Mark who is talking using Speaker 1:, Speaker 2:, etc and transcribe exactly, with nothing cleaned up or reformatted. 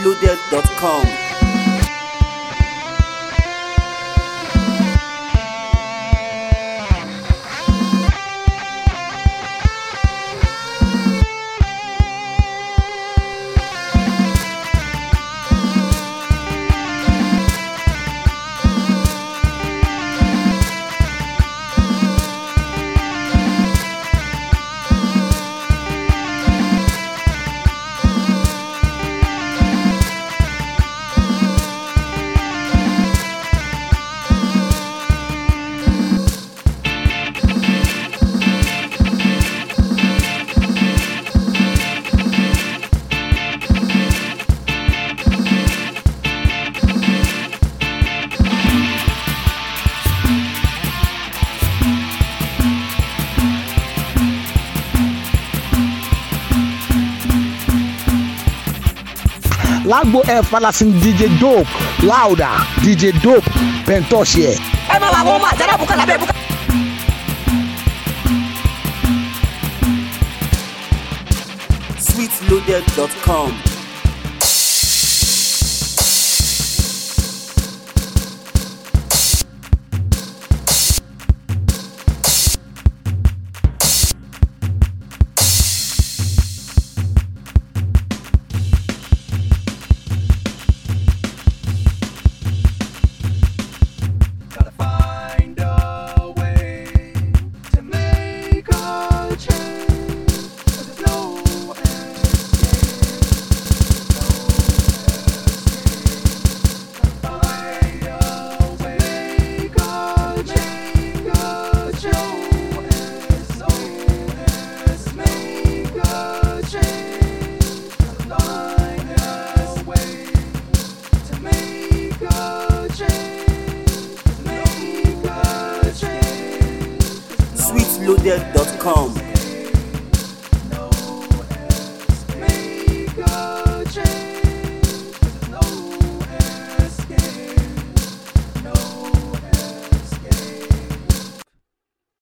Speaker 1: sweetloaded dot com.
Speaker 2: Lagbo Air Falasin D J Dope, Louder, D J Dope, Pentoshie.
Speaker 3: Ẹ máa wà wọ́n máa jẹ́ lábùkà lábẹ́ bùkà.
Speaker 1: sweetloaded dot com. sweetloaded dot com.